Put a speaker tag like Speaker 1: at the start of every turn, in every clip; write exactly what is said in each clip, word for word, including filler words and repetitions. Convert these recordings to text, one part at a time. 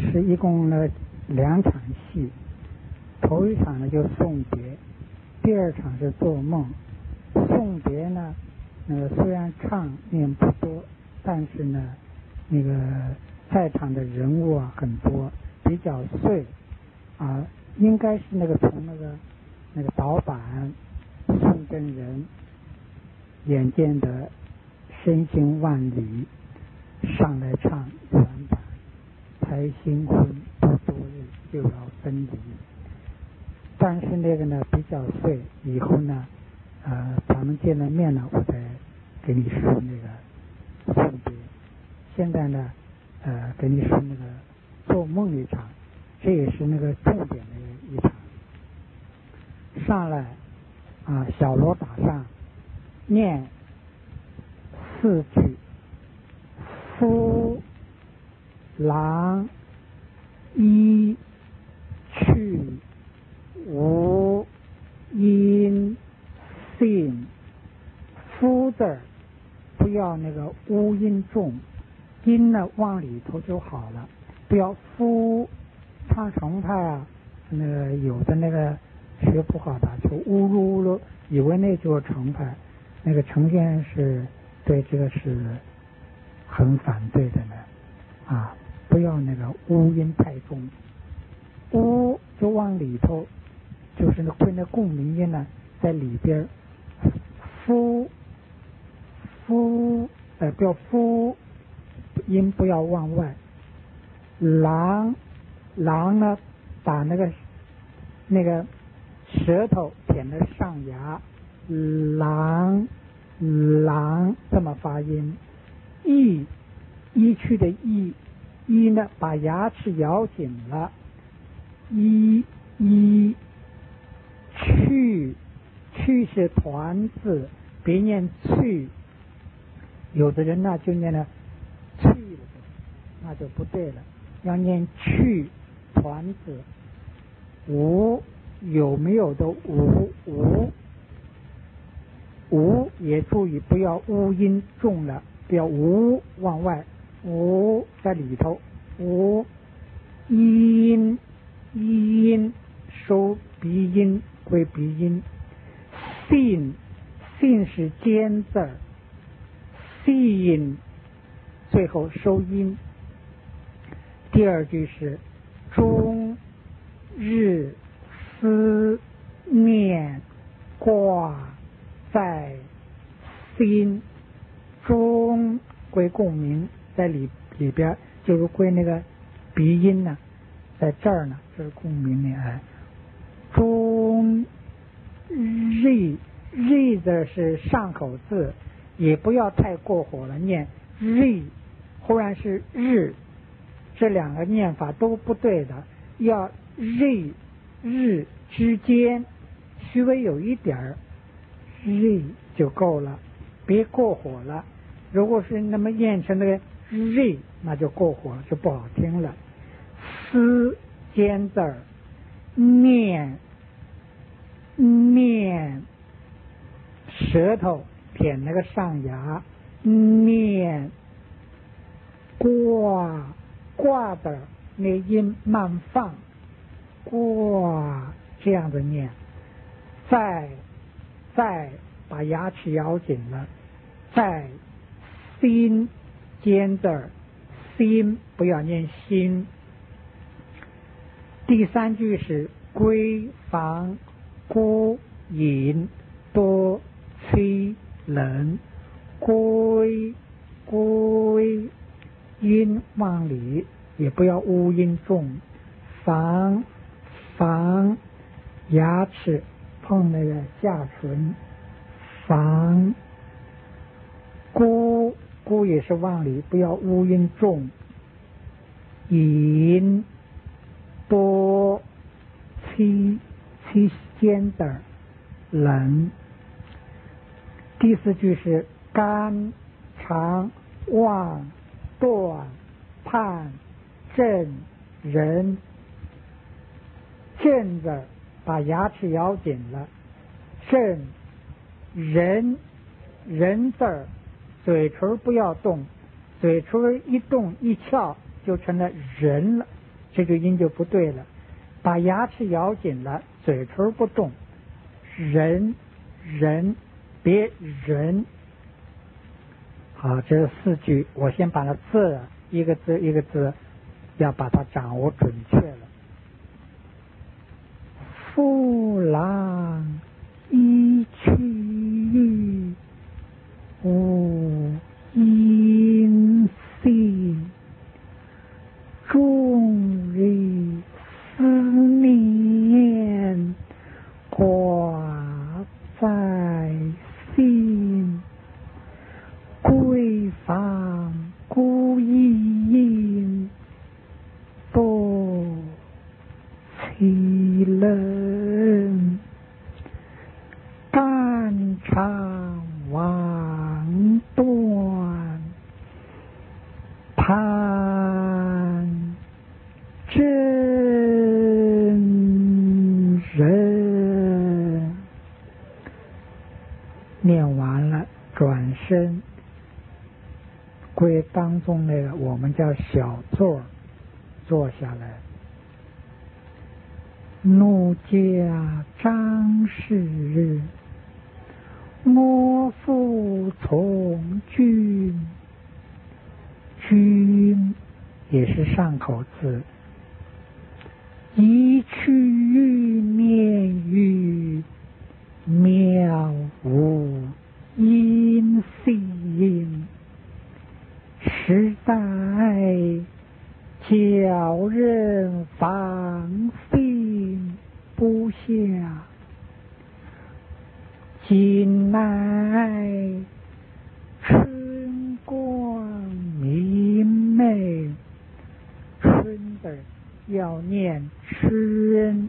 Speaker 1: 是一共呢两场戏，头一场呢就送别，第二场是做梦。送别呢，呃虽然唱念不多，但是呢，那个在场的人物啊很多，比较碎啊，应该是那个从那个那个导板宋真人眼见的身心万里上来唱原版，才新婚不多日就要分离。但是那个呢比较碎，以后呢呃咱们见了面呢我再给你说那个送别。现在呢呃给你说那个做梦一场，这也是那个重点的一场。上来啊，小锣打上，念四句：夫郎一去无音信。夫字儿不要那个乌音重，音呢往里头就好了，不要夫。唱程派啊，那个有的那个学不好的就呜噜呜噜，以为那就是程派。那个程先生是对这个是很反对的呢，啊，不要那个乌音太重，乌就往里头，就是那会那共鸣音呢在里边。夫夫呃不要夫音不要往外。郎郎呢把那个那个舌头舔在上牙，郎郎这么发音。一一去的一一呢把牙齿咬紧了，一一去去是团字，别念去。有的人呢就念了去了，那就不对了，要念去团字。无有没有的无无无也注意不要乌音重了，不要无往外，无在里头。无音音收鼻音归鼻音。信信是尖字儿，信最后收音。第二句是终日思念挂在心。中归共鸣，在里里边就是归那个鼻音呢，在这儿呢，这是共鸣呢。哎，中日日字是上口字，也不要太过火了，念日忽然是日，这两个念法都不对的，要日日之间稍微有一点儿日就够了，别过火了。如果是那么念成那个日，那就过火了，就不好听了。思尖字儿，念念舌头舔那个上牙，念挂挂的那音慢放，挂这样的念。再再把牙齿咬紧了，再心尖字儿，心不要念心。第三句是闺房孤隐多催人。归归音往里，也不要乌音重。房房牙齿碰那个下唇，房孤孤也是往里，不要乌音重。隐多七七尖的人。第四句是肝肠旺断判正人。正字把牙齿咬紧了，正人人字儿嘴唇不要动，嘴唇一动一翘就成了人了， 这个音就不对了。把牙齿咬紧了，嘴唇不动，人人别人。好，这是四句，我先把它字一个字一个字要把它掌握准确了。夫郎一去无音信，终日思念挂在心，闺房孤影多凄冷，肝肠枉断盼真人。念完了，转身归当中那个我们叫小座，坐下来。奴家张氏，我服从君。君也是上口字。一去面语，渺无音信，实在叫人放心不下。今乃春光明媚，春字要念春。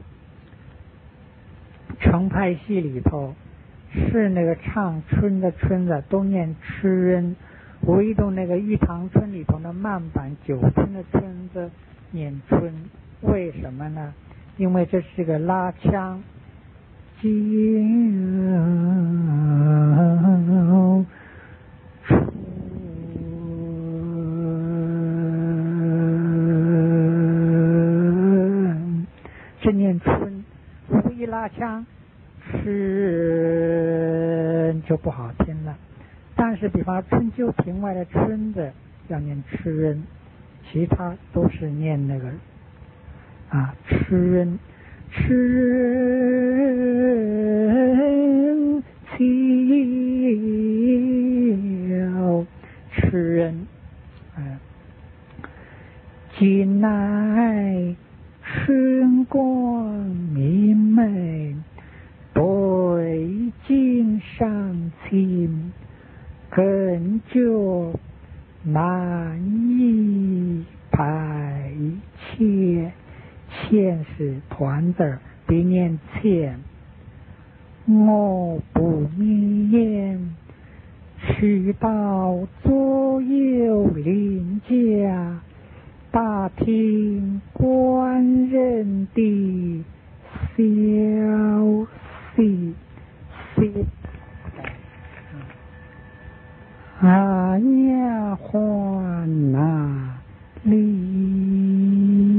Speaker 1: 程派戏里头是那个唱春的春的都念春，唯独那个玉堂春里头的慢板九春的春字念春。为什么呢？因为这是个拉腔。今春这念春，如果一拉腔春就不好听了。但是比方春秋庭外的春字要念春，其他都是念那个啊春春秋春，哎，今乃春光明媚，对镜上亲，更觉难以排遣。欠是团字，别念欠。我不眠，去到左右邻家，打听官人的消息。息啊，丫鬟哪里？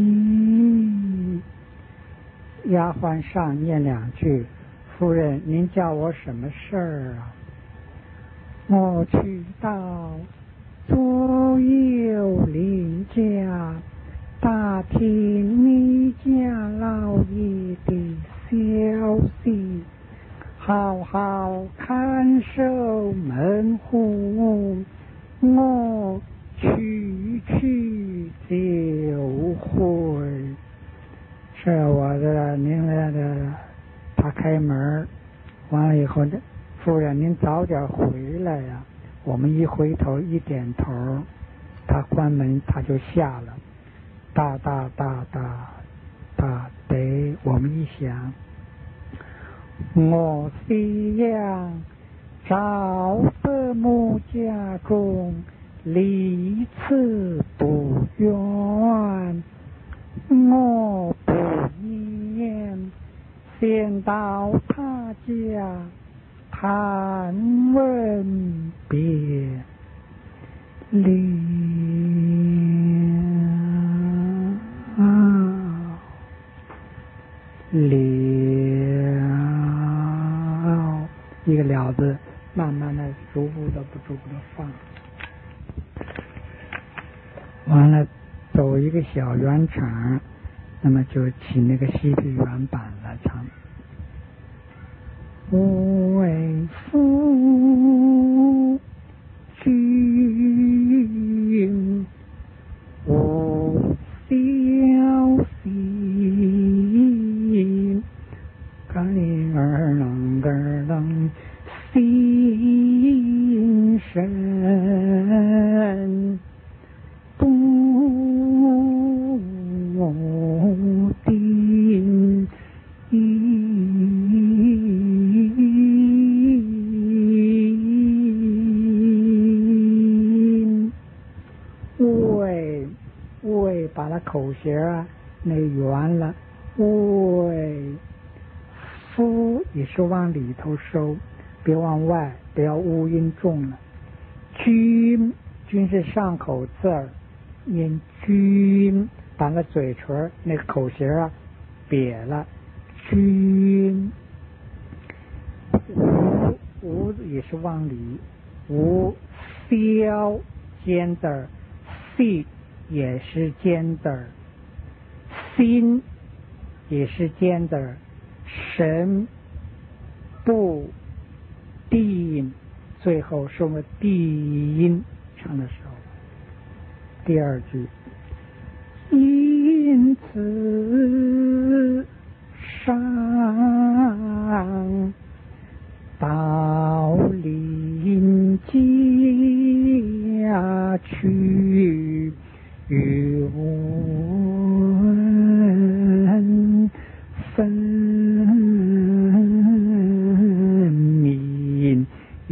Speaker 1: 丫鬟上念两句，夫人，您叫我什么事儿啊？我去到左右邻家，打听你家老爷的消息，好好看守门户，我去去就回。是我的，您来的，他开门，完了以后，夫人您早点回来呀。我们一回头一点头，他关门他就下了。大大大大大得，我们一想，我虽然找得母家中，离此不远，我不念先到他家探问别离。啊了，一个了字，慢慢的、逐步的、不逐步的放。完了，走一个小圆场，那么就起那个西皮原版了，唱。无为夫君，无小心，嘎哩儿啷个啷，心神不定。为为把它口型啊那圆了，为夫也是往里头收，别往外，不要乌音重了。君君是上口字儿，念君，把那嘴唇那个口型啊瘪了。君无无也是往里，无消尖字儿，细也是尖字儿，心也是尖字儿，神不定，最后是我们低音唱的时候。第二句，因此上到临家去，云分明。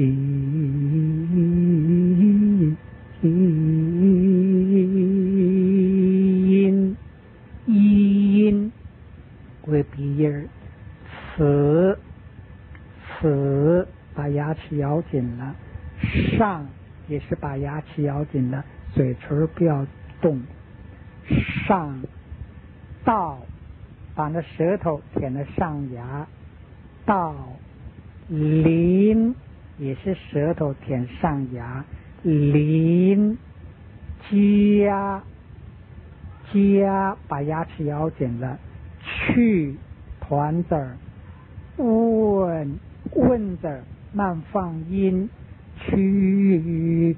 Speaker 1: 音音为鼻音儿，此此把牙齿咬紧了，上也是把牙齿咬紧了，嘴唇不要动。上到把那舌头舔了上牙，到临也是舌头舔上牙，临家家把牙齿咬紧了，去团字儿，问问字儿慢放音，去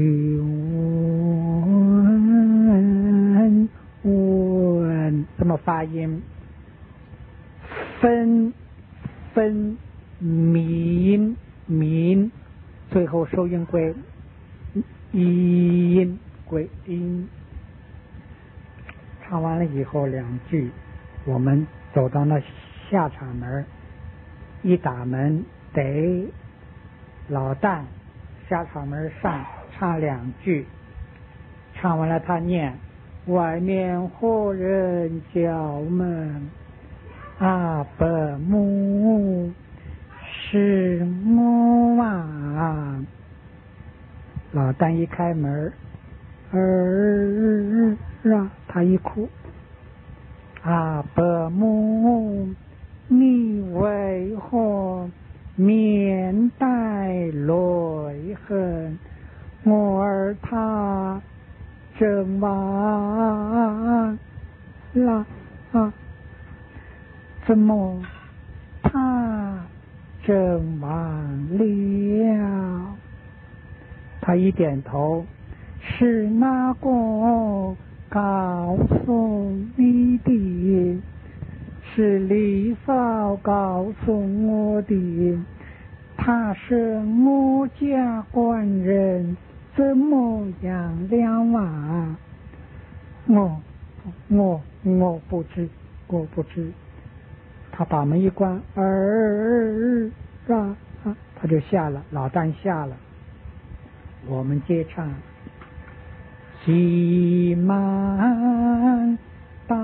Speaker 1: 问问这么发音。分分民民，最后收音归音归音。唱完了以后两句，我们走到那下场门，一打门得老旦下场门上唱两句，唱完了他念外面何人叫门，阿伯母是我啊。老旦一开门，儿啊，他一哭，阿伯母你为何面带泪痕，我儿他正忘了啊，怎么他正忘了？他一点头，是哪个告诉你的？是李嫂告诉我的。他是我家官人，怎么样了啊？我我我不知，我不知。他把门一关，儿啊啊，他就下了，老旦下了。我们接唱，急忙到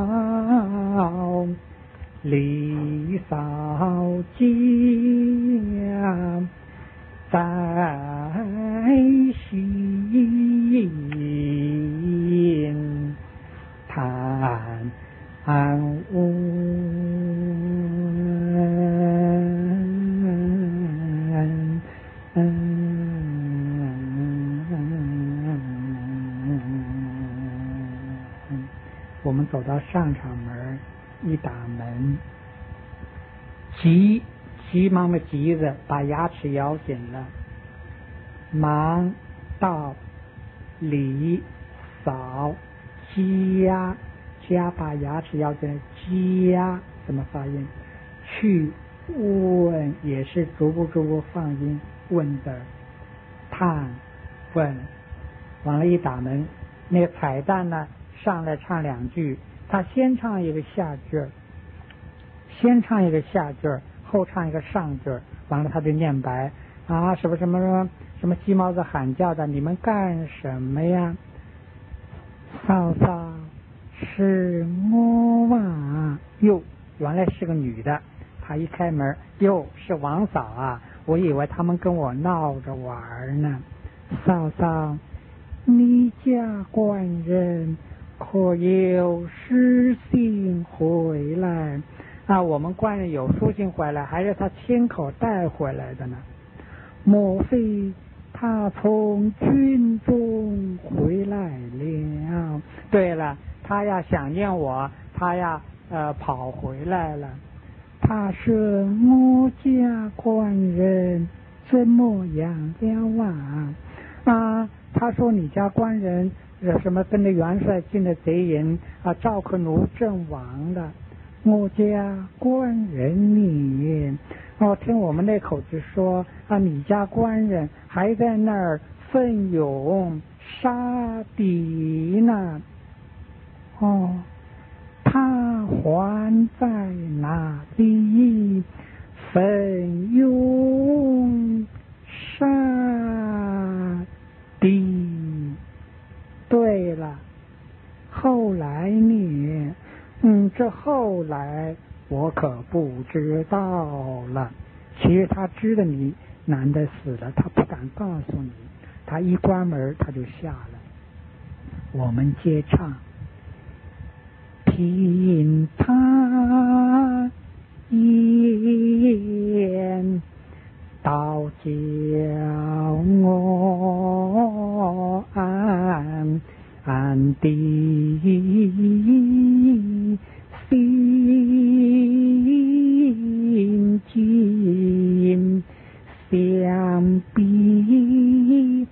Speaker 1: 李嫂家，在心谈安无我们走到上场门，一打门，急急忙的急着把牙齿咬紧了，忙到里扫加加把牙齿咬紧，加怎么发音？去问也是逐步逐步放音，问的探问，完了一打门，那个彩蛋呢上来唱两句，他先唱一个下句儿，先唱一个下句儿，后唱一个上句儿，完了他就念白啊，什么什么什么什么鸡毛子喊叫的，你们干什么呀？嫂嫂是我啊，哟，原来是个女的。她一开门，哟，是王嫂啊，我以为他们跟我闹着玩呢。嫂嫂，你家官人可有书信回来啊？我们官人有书信回来，还是他亲口带回来的呢？莫非他从军中回来了？对了，他呀想念我，他呀呃跑回来了。他说我家官人怎么样了啊？啊，他说你家官人什么跟着元帅进了贼营啊，赵克奴阵亡了。我家官人你哦，听我们那口子说啊，你家官人还在那儿奋勇杀敌呢。哦，他还在哪里奋勇杀敌？对了，后来呢？嗯，这后来我可不知道了。其实他知道你男的死了，他不敢告诉你，他一关门他就下了。我们接唱，听他言道教我安安的心境，想必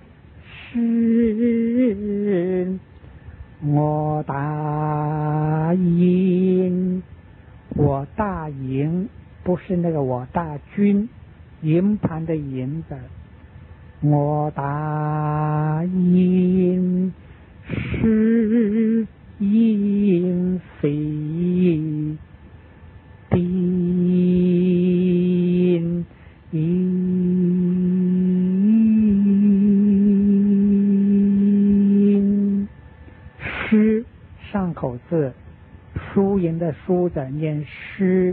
Speaker 1: 是我答应，我大营不是那个我大军，营盘的营字，我答应是因非定因诗上口字，输赢的输的念诗，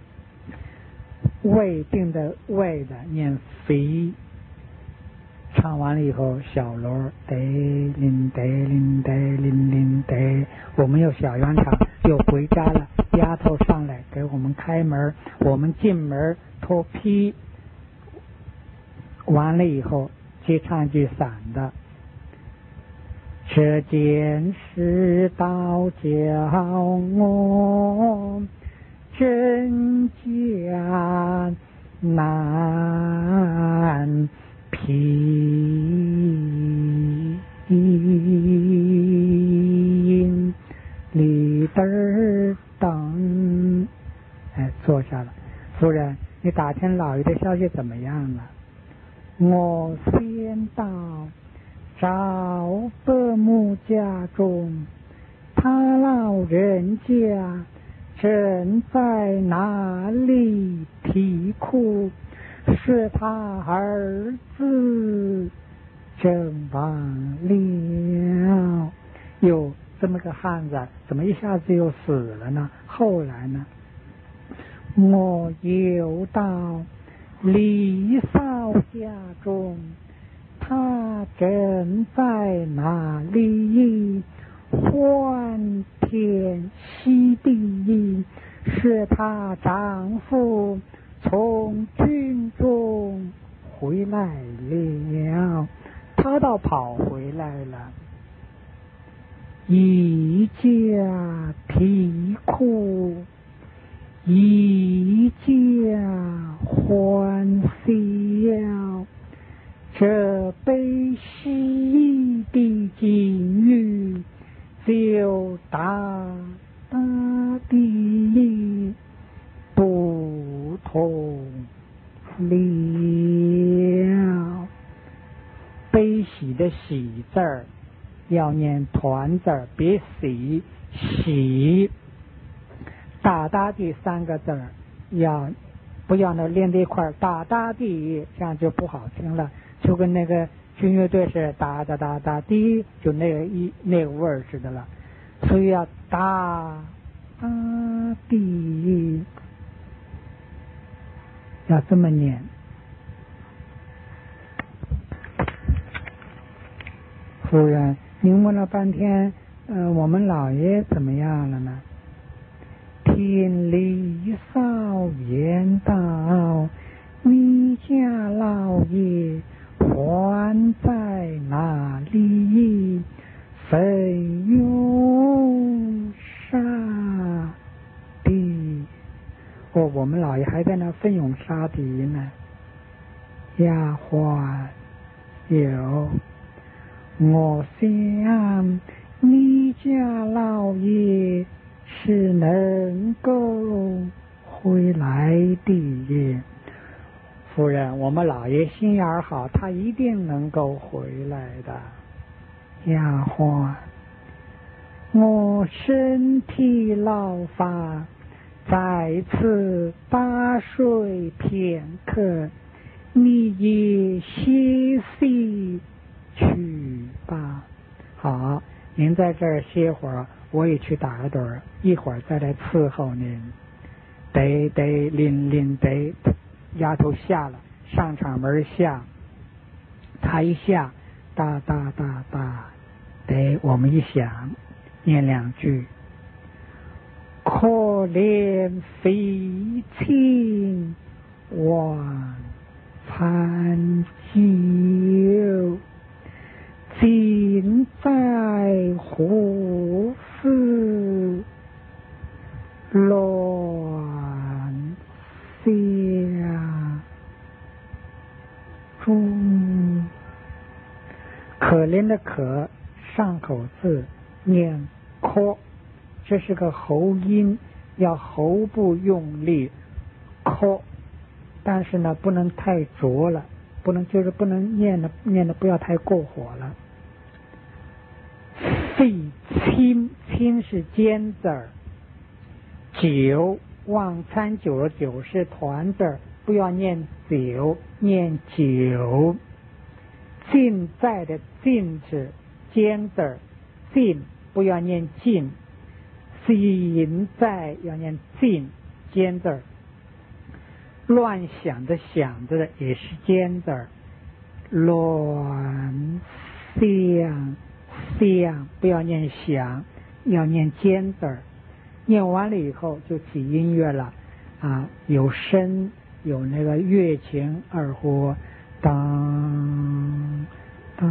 Speaker 1: 未定的未的念肥。唱完了以后，小锣得铃得铃得铃铃得，我们又小圆场又回家了。丫头上来给我们开门，我们进门脱披，完了以后接唱一句散的。这件事倒叫我真假难平，里边等，哎，坐下了。夫人，你打听老爷的消息怎么样了？我先到赵伯母家中，他老人家正在那里啼哭，是他儿子阵亡了。哟，这么个汉子怎么一下子又死了呢？后来呢，我又到李嫂家中，他正在那里换天西地，是她丈夫从军中回来了，他倒跑回来了，一家啼哭，一家欢笑，这悲喜的境遇就大大的不同了。悲喜的喜字儿要念团字儿，别喜喜。大大的三个字儿要不要那连在一块儿，大大的这样就不好听了，就跟那个军乐队是哒哒哒哒的，就那个一那个味儿似的了。所以要大大的，要这么念。夫人，您问了半天，呃，我们老爷怎么样了呢？听李少言道，你家老爷还在哪里？奋勇杀敌。哦，我们老爷还在那奋勇杀敌呢。丫鬟有。我想你家老爷是能够回来的。夫人，我们老爷心眼儿好，他一定能够回来的。丫鬟，我身体老乏，在此打睡片刻，你也歇息去吧。好，您在这儿歇会儿，我也去打个盹儿，一会儿再来伺候您。得得铃铃得，丫头下了，上场门下，她一下，哒哒哒哒，得我们一响，念两句。可怜飞禽望残酒，尽在胡思乱想中。可怜的可上口字念可，这是个喉音，要喉部用力可，但是呢不能太浊了，不能就是不能念的念的不要太过火了。肺清清是尖字儿，酒忘餐酒的酒是团字儿，不要念酒，念酒。尽在的尽是尖字儿，尽不要念尽，尽在要念尽，尖字儿。乱想的想字也是尖字儿，乱想想不要念想，要念尖字儿。念完了以后就起音乐了啊，有声有那个乐琴二胡，当当，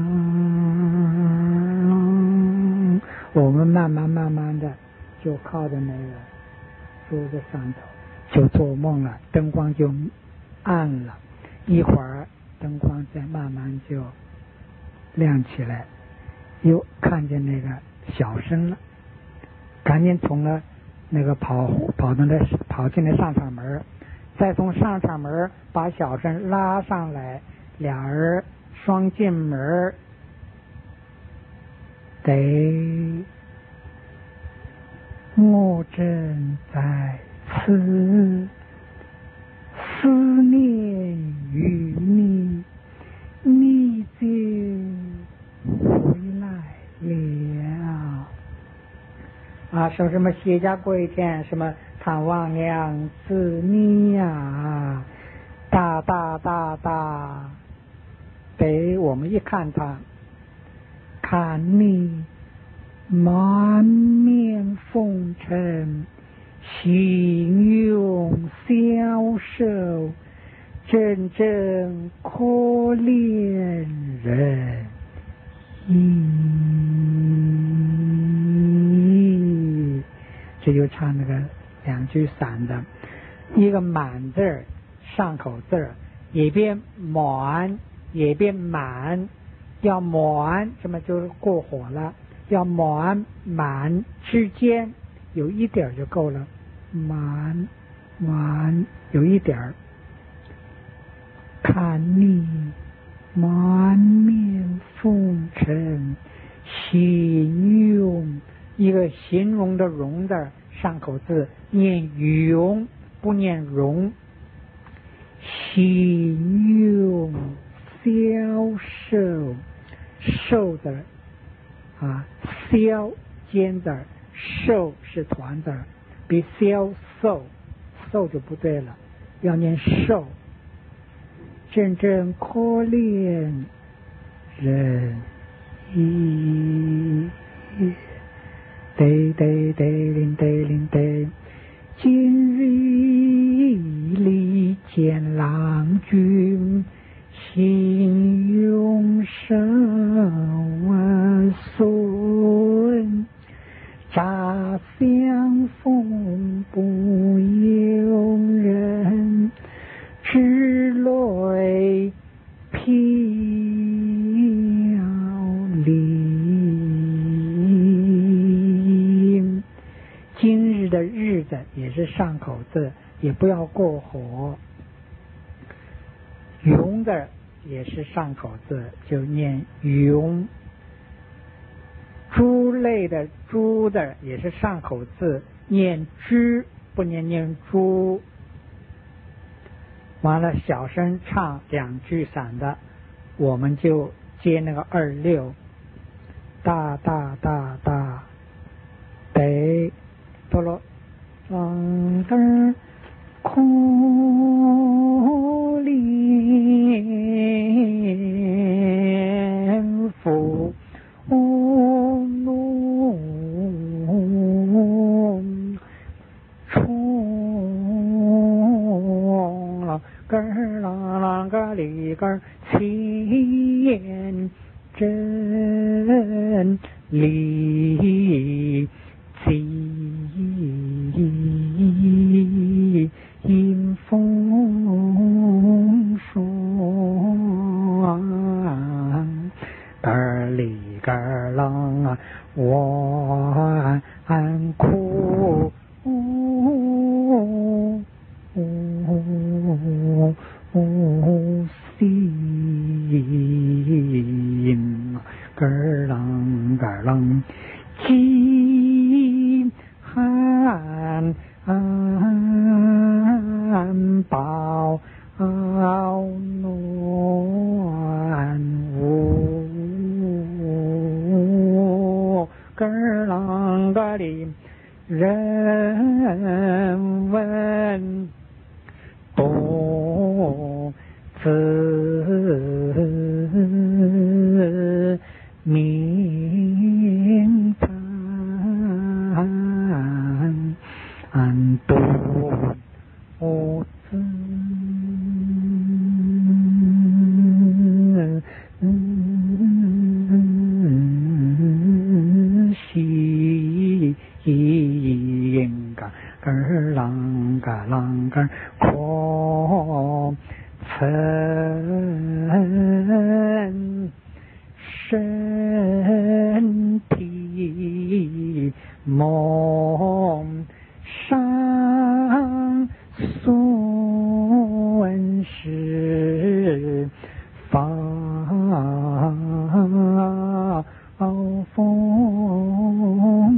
Speaker 1: 我们慢慢慢慢的就靠着那个桌子上头就做梦了，灯光就暗了，一会儿灯光再慢慢就亮起来，又看见那个小生了，赶紧从了那个跑跑到那跑进来上场门，再从上场门把小生拉上来，俩人双进门，得我正在此思念于你，你就回来了啊！什么什么谢家归田，什么探望娘子你呀，大大大大，得我们一看他，看你满面风尘，心用消瘦，真正可怜人。咦，这就唱那个两句散的，一个满字儿，上口字儿，也变满，也变满，要满，什么就是过火了，要满满之间有一点就够了，满满有一点。看你满面风尘，形容，一个形容的容字，上口字念容，不念容。形容消瘦，瘦字啊，消尖字，瘦是团字，比消瘦，瘦就不对了，要念瘦。真正可怜人，咦，得得得铃得铃得，今日里见郎君，心永生万孙，乍相逢不由人，之泪飘零。今日的日子也是上口字，也不要过火。永字也是上口字，就念永。猪类的猪字也是上口字，念之，不念念猪。完了，小声唱两句散的，我们就接那个二六，大大大大，得，哆啰，啷噔，可怜父奴冲了个啷啷个里个千真理迎风霜，个里个啷啊，我安哭。心个啷个啷，饥寒饱暖无，个啷个哩人问多自明谈多自心个个啷个啷个可曾身体梦上孙氏放风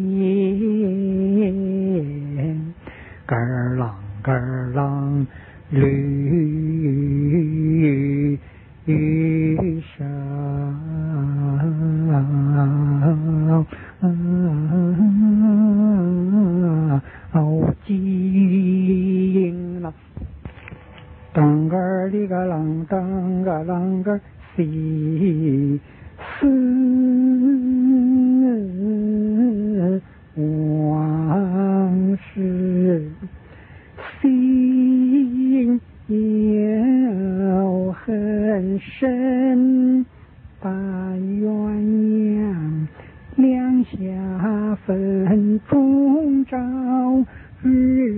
Speaker 1: 烟，个啷个啷绿衣裳，金了，当个里个啷，当个啷个西思。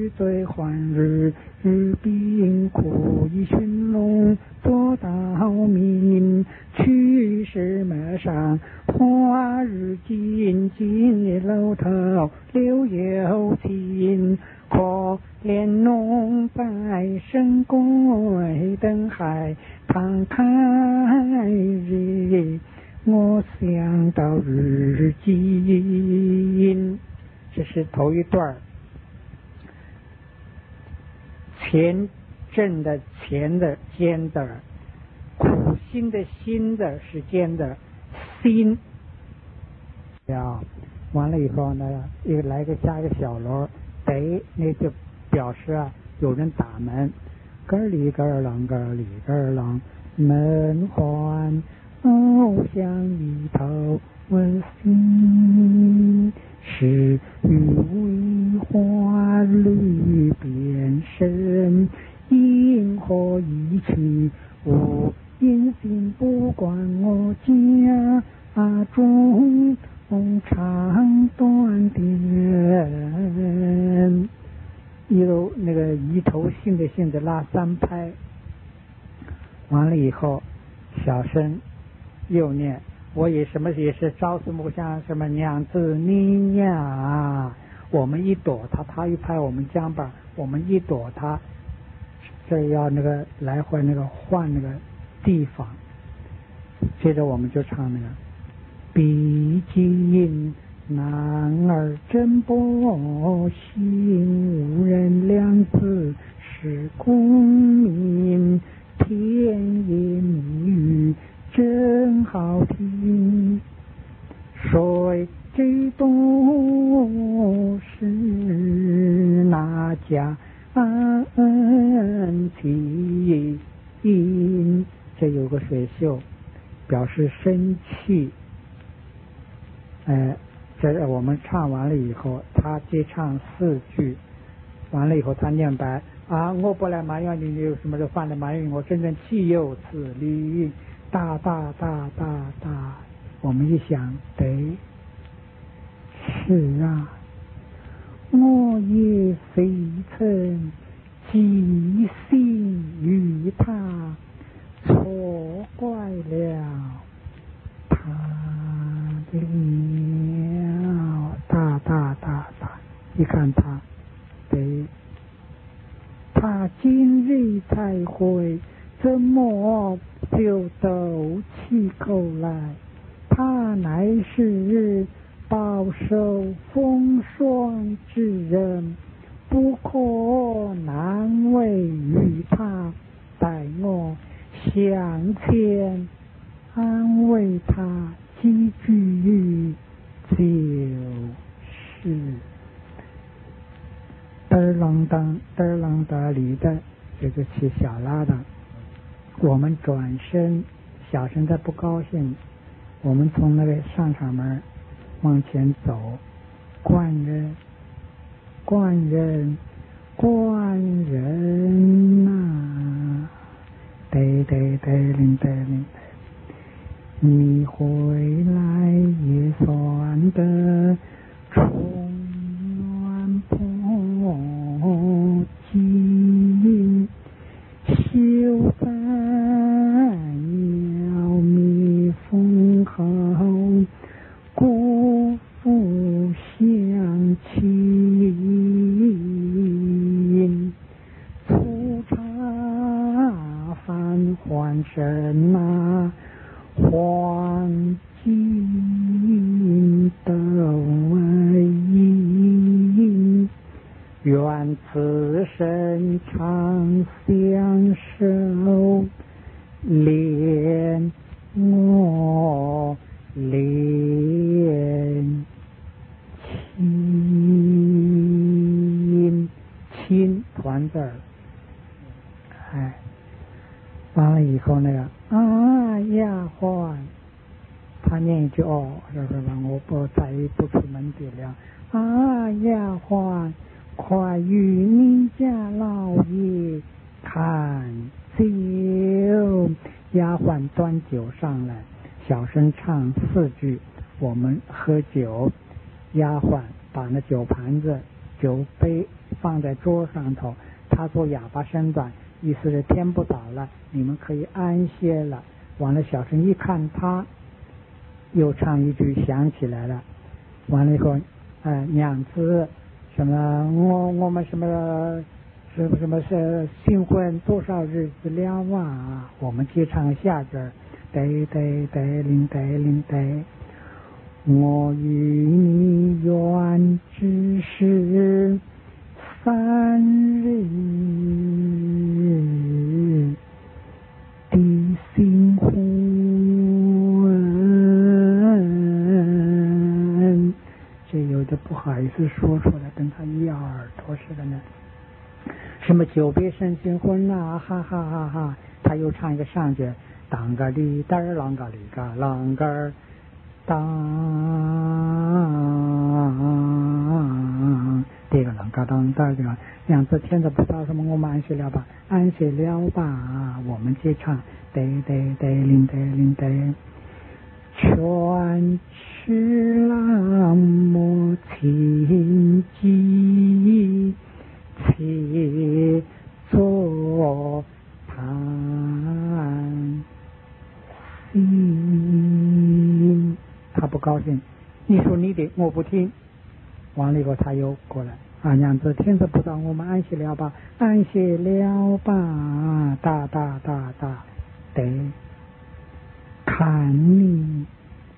Speaker 1: 须醉欢日，日冰苦以寻龙，多道明去世陌上，花日金金楼头留有情，可怜浓白生归灯海，慷慨日，我想到日尽。这是头一段，前正的前的尖的，苦心的心的是尖的心，呀，完了以后呢，又来个加个小锣，得那就表示啊有人打门，咯里咯啷咯里咯啷，门环偶像一头温馨。是与为花绿变身，因何一去无音信，不管我家中长短点，有那个一头性的性的拉三拍，完了以后小声又念，我也什么也是朝思暮想，什么娘子你呀，我们一躲他，他一拍我们肩膀，我们一躲他，这要那个来回那个换那个地方。接着我们就唱那个，毕竟男儿真不幸，无人两字是功名，甜言蜜语真好听，谁知都是那家恩情。这有个水袖，表示生气。哎，这我们唱完了以后，他接唱四句，完了以后他念白啊，我不来埋怨你有什么就犯了埋怨我，真正岂有此理。大大大大大，我们一想，对，是啊，我也非曾寄心于他，错怪了他的了，大大大大，一看他，对，他今日才会怎么就斗起口来，他乃是饱受风霜之人，不可难为于他，待我向前安慰他几句就是嘚儿啷当嘚儿啷当里的这个起小拉的，我们转身，小声的不高兴，我们从那个上场门往前走，官人官人官人呐，得得得令得令，你回来也算得重暖破镜，休在要蜜蜂后，辜负乡亲，粗茶饭换身呐，黄金的为银，愿此生长相守，恋我恋亲，亲团字儿，哎，完了以后那个啊丫鬟，他念一句哦，是不是吧？我不再不出门的了。啊丫鬟，快与你家老爷看酒。丫鬟端酒上来，小声唱四句，我们喝酒。丫鬟把那酒盘子酒杯放在桌上头，他做哑巴身段，意思是天不早了，你们可以安歇了。完了，小生一看他，又唱一句想起来了。完了以后，呃，娘子，什么我我们什么什么什么是新婚多少日子了啊？我们接唱下句儿，对对对领对领对。我与你缘只是三日的新婚，这有的不好意思说出来，跟他咬耳朵似的呢。什么久别生新婚啊，哈哈哈哈！他又唱一个上句，当个里嘚儿啷个里个啷个儿。当这个啷个当当这个两字天子不知道什么，我们安息了吧，安息了吧，我们接唱得得得铃得铃得，全是浪莫情机，且坐谈心。他不高兴，你说你的，我不听。完了以后，他又过来啊，娘子，天子不到，我们安息了吧，安息了吧，大大大大得看你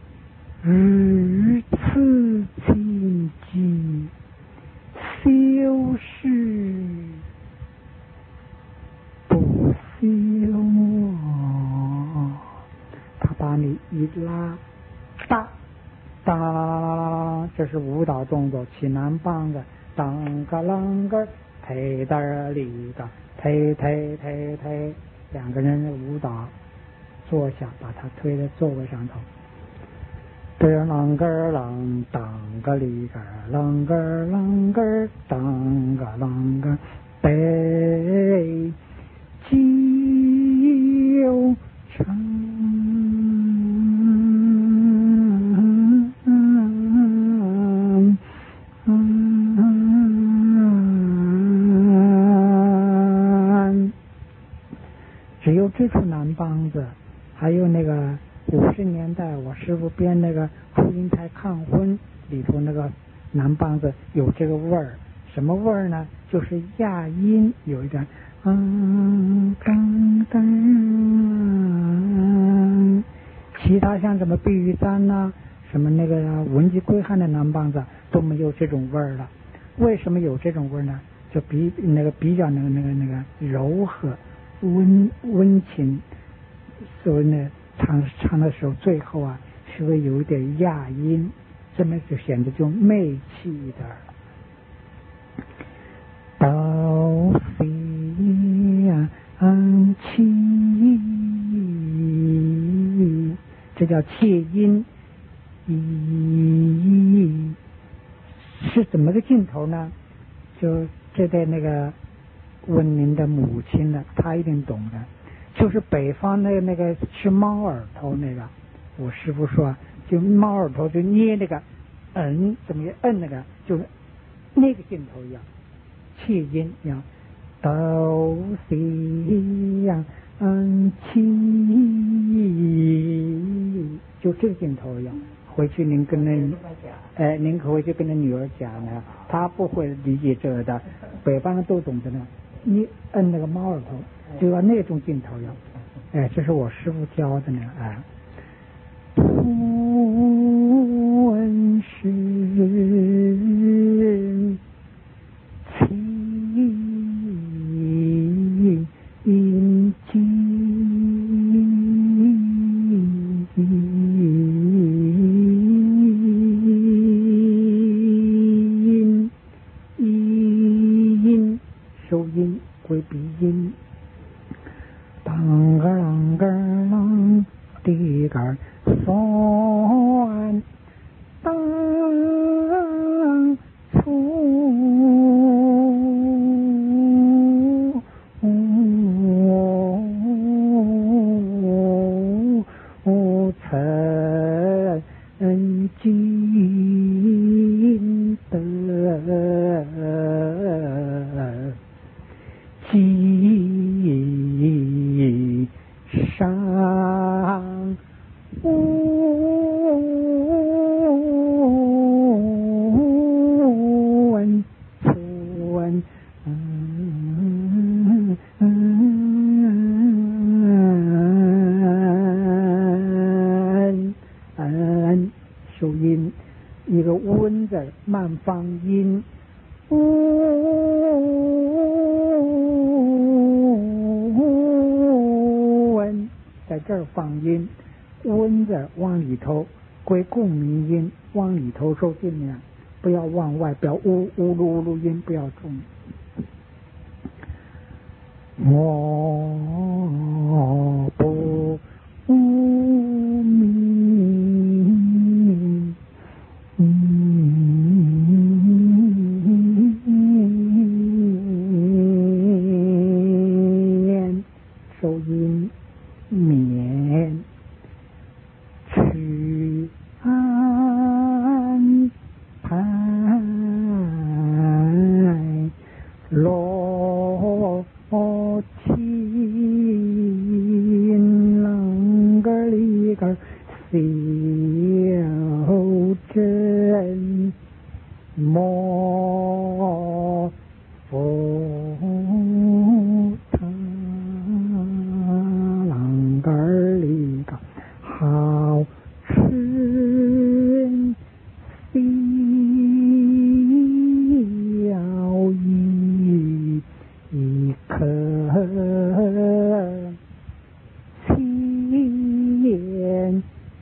Speaker 1: 如此心机，修饰不休我，他把你一拉。哒当啷啷啷啷啷，这是舞蹈动作，起南梆子，当个啷个，推嘚儿里个，推推推推，两个人的舞蹈，坐下，把他推在座位上头，嘚儿啷个啷，当个里个啷个啷个，当个啷个，北九城。只有这出南梆子，还有那个五十年代我师父编那个祝英台抗婚里头那个南梆子有这个味儿，什么味儿呢？就是亚音有一点，嗯当当，其他像什么碧玉簪呐、什么那个文姬归汉的南梆子都没有这种味儿了。为什么有这种味儿呢？就比那个比较那个那个那个柔和。温温情，所以呢，唱唱的时候，最后啊，是会有一点亚音，这么就显得就媚气一点儿。到飞呀安气，这叫切音，咦，是怎么个劲头呢？就这在那个。问您的母亲呢，她一定懂的，就是北方那个那个吃猫耳朵那个，我师父说，就猫耳朵就捏那个，嗯，怎么摁那个，就那个劲头一样，切音一样，都是呀，嗯，气，就这个劲头一样。回去您跟那，哎，您回去跟那女儿讲呢，她不会理解这个的，北方人都懂得呢。你摁那个猫耳朵，就要那种劲头要，哎，这是我师父教的呢，哎。图文是情印记，音收音归鼻音，当个啷个啷的个算当粗曾经的慢放音，温，在这儿放音，温字往里头归共鸣音，往里头收，尽量不要往外，不要呜呜噜呜噜音不要重。我不无名，面收音免去安排落亲啷个里个小真莫不他啷个里个好吃小一一颗千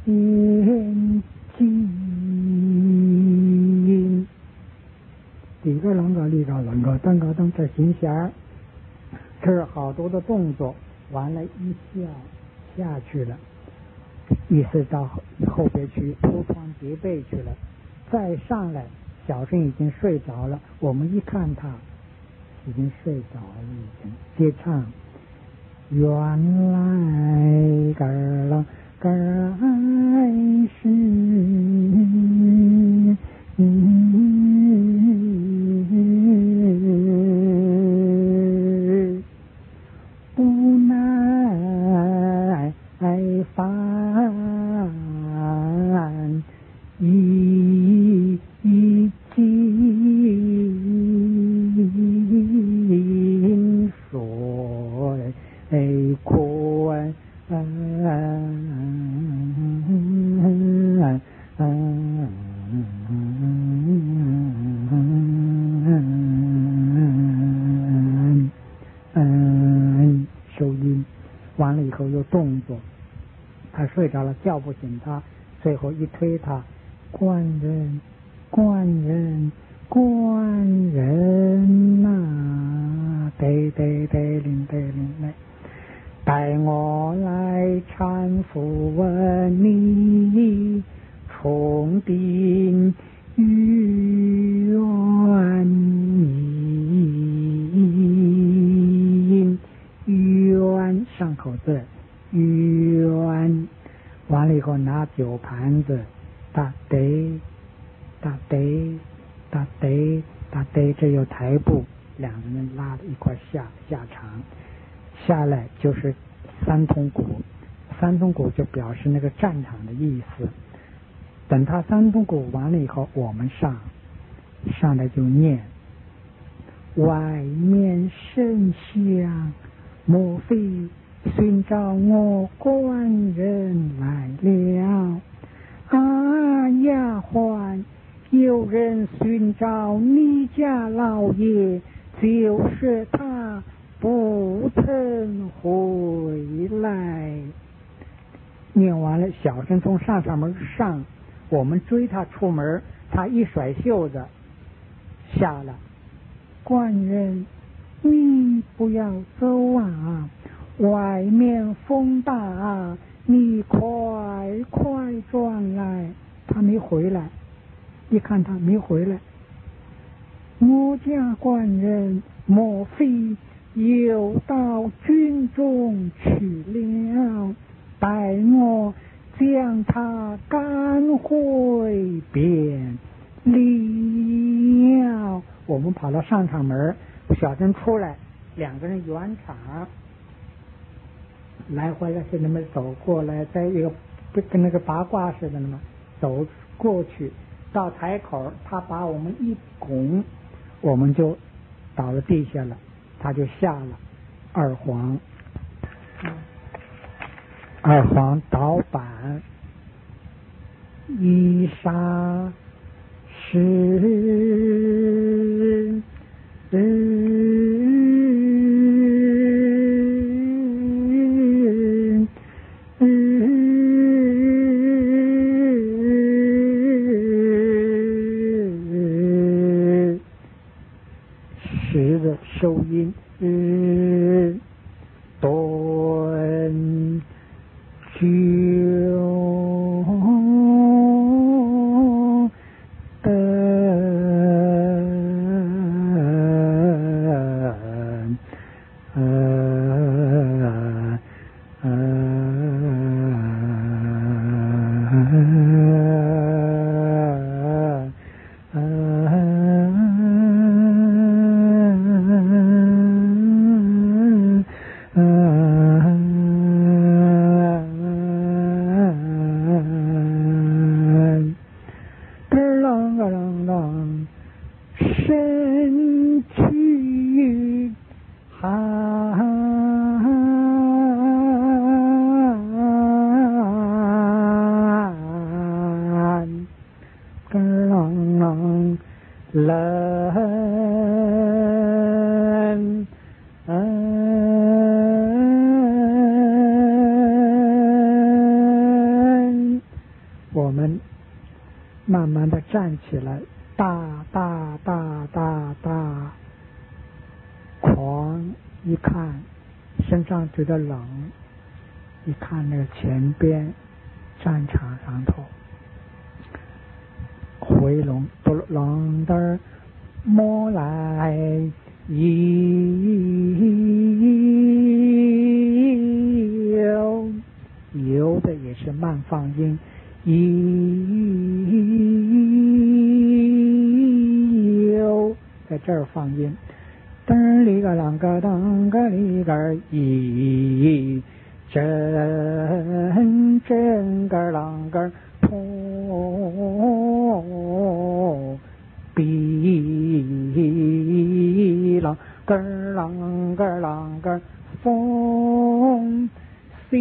Speaker 1: 金，第一个啷个里个啷个当个当这心弦儿，这是好多的动作，完了一下下去了，意思到后边去铺床叠被去了，再上来小生已经睡着了，我们一看他已经睡着了，已经接唱，原来个儿了个儿爱是不耐烦已经水困收音完了以后又动作，他睡着了叫不醒他，最后一推他，官人官人官人呐、啊，得得得灵得灵来，带我来搀扶问你重定愿音，愿上口字愿，完了以后拿酒盘子打得打得打得打得，这有台步，两个人拉的一块下下场，下来就是三通鼓，三通鼓就表示那个战场的意思。等他三通鼓完了以后，我们上上来就念，外面圣香，莫非寻找我官人来了？啊，丫鬟，有人寻找你家老爷，就是他不曾回来。念完了，小生从上上门上，我们追他出门，他一甩袖子下了。官人，你不要走啊，外面风大，你快快转来。他没回来，一看他没回来，我家官人莫非又到军中去了？待我将他赶回便了。我们跑到上场门，小生出来，两个人圆场来回来是那么走过来，在一个跟那个八卦似的那么走过去，到台口他把我们一拱，我们就倒了地下了，他就下了二黄，二黄倒板，一杀是十的收音，日顿九等呃呃身躯寒，咯啷啷冷，嗯，我们慢慢的站起来，大大大大大，狂一看身上觉得冷，一看那个前边战场上头回龙哆啷的摸来有有的也是慢放音，有在这儿放音，噔里个啷个当个里个一真真个啷个破比啷个啷个啷个风西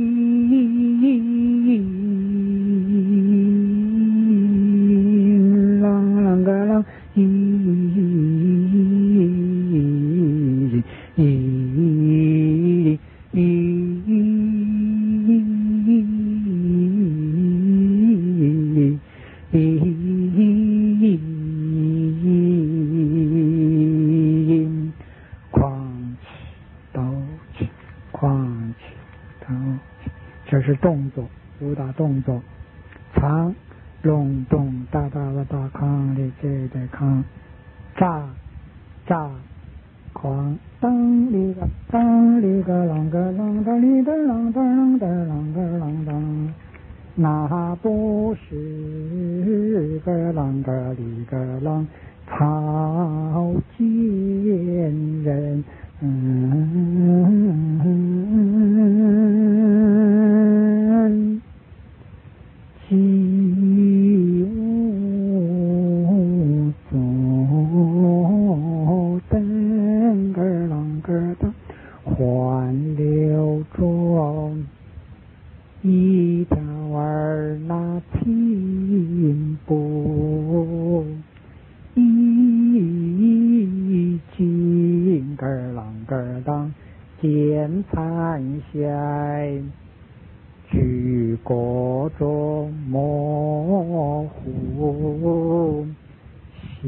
Speaker 1: 啷啷个啷一一这是动作，武打动作，长隆咚哒哒哒哒康里这的康，炸炸狂当里个当里个啷个啷个里个啷个啷个啷个啷当，那不是个啷个里个啷草菅人。嗯，起舞走噔个啷个当，环流中一条儿那青布，一金个啷个当见残弦，举国中模糊，西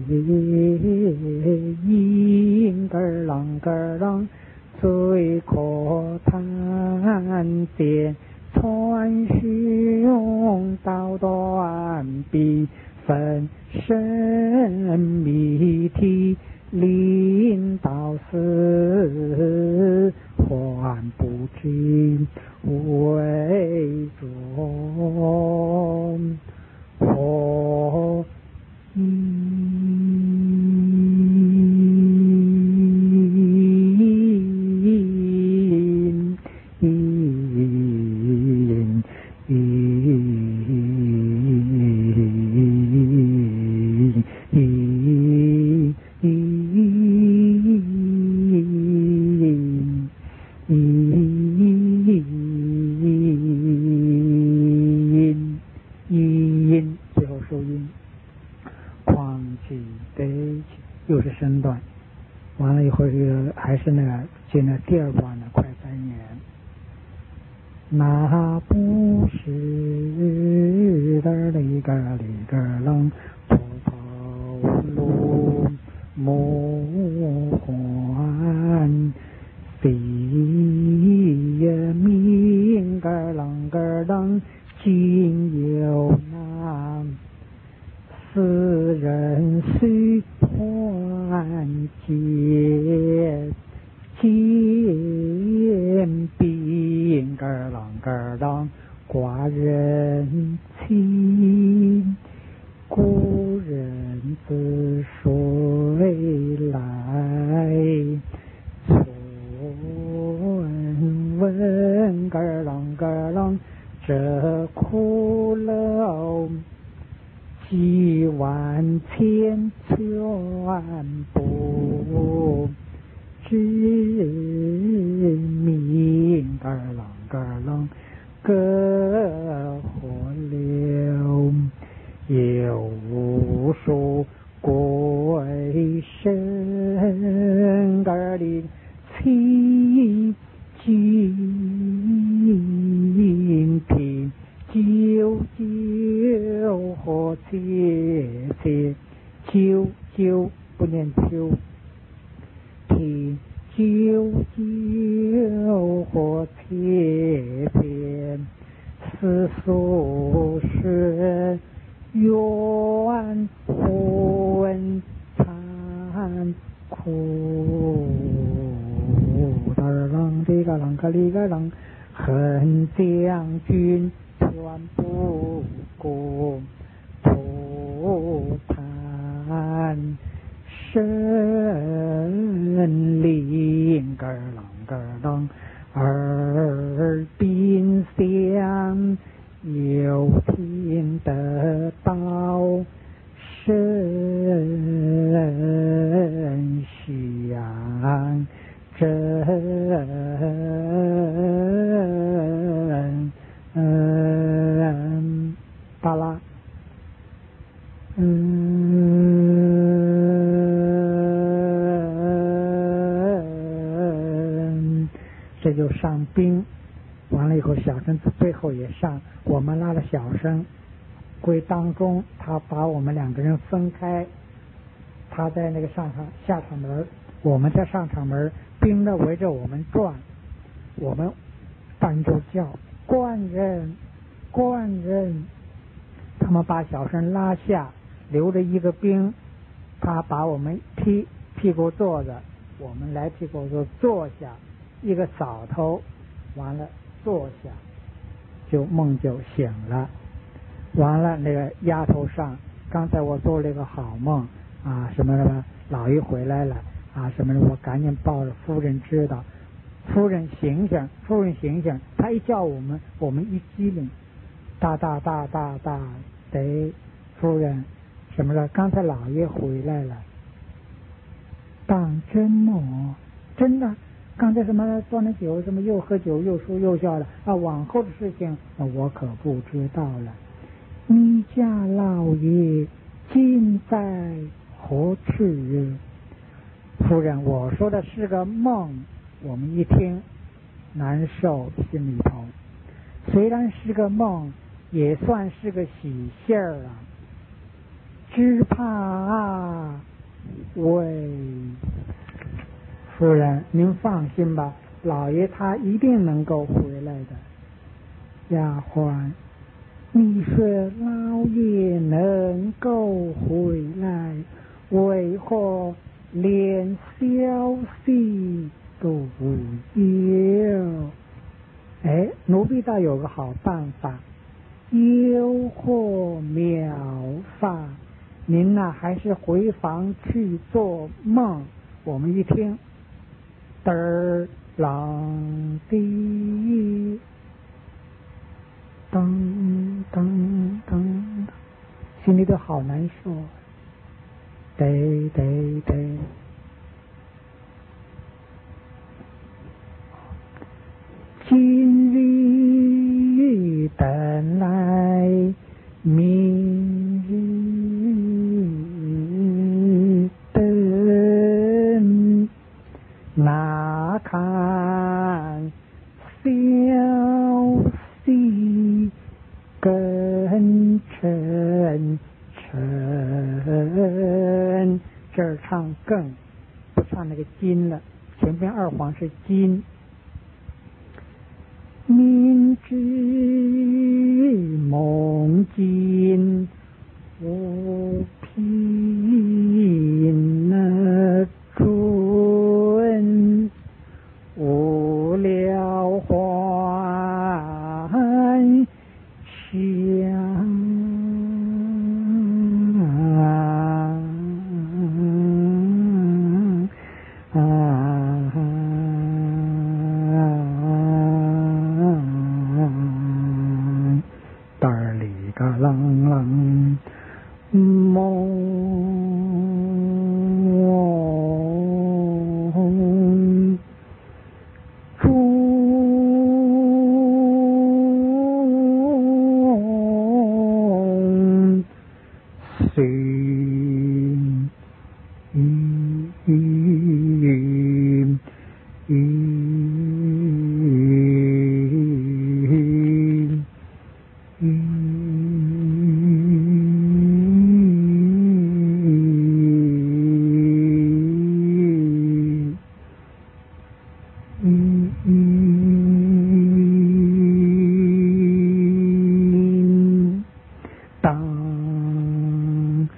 Speaker 1: 音个啷个啷最可谈见，穿胸刀断臂分身谜题，领导死还不知为中何因因音最后收音。 完了以后这个还是那个进了第二关的快三年。那不是的里个里个楞婆婆路木环飞也明个啷个啷今有那四人虽还结见兵个啷个啷寡人亲故人自谁来存问个啷个啷这骷髅几万千全部知名个啷个啷个火流有无数鬼神个的七精品九九和切切九九不念九品九九和切切四数是冤魂残酷的啷这个啷个里个啷恨将军全部过吐痰神灵个啷个啷耳鬓相有听得到声响真嗯巴拉嗯这就上兵完了以后小声最后也上我们拉了小声归当中他把我们两个人分开他在那个上场下场门我们在上场门兵呢围着我们转我们班就叫官人官人他们把小声拉下留着一个兵他把我们踢屁股坐着我们来屁股就坐下一个扫头完了坐下就梦就醒了完了那个丫头上刚才我做了一个好梦啊什么什么老爷回来了啊什么的我赶紧抱着夫人知道夫人醒醒夫人醒醒他一叫我们我们一激灵大大大大大得夫人什么了刚才老爷回来了当真梦真的刚才什么端了酒什么又喝酒又说又笑了啊往后的事情我可不知道了你家老爷今在何处夫人我说的是个梦我们一听难受心里头虽然是个梦也算是个喜信儿啊只怕啊喂夫人您放心吧老爷他一定能够回来的丫鬟你说老爷能够回来为何连消息都有哎奴婢倒有个好办法有何妙法您呐、啊、还是回房去做梦我们一听嘚儿啷滴噔噔噔心里都好难受对对对今日等来明日等唱那个金了，前边二黄是金。明知梦境无凭那准，无聊幻想朗朗梦中心当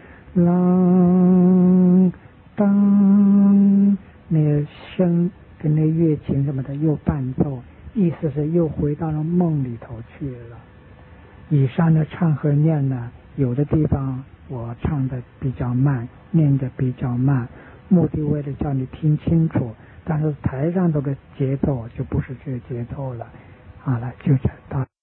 Speaker 1: 啷当，那个声跟那乐琴什么的又伴奏，意思是又回到了梦里头去了。以上的唱和念呢，有的地方我唱的比较慢，念的比较慢，目的为了叫你听清楚，但是台上这个节奏就不是这个节奏了。好了，就这到。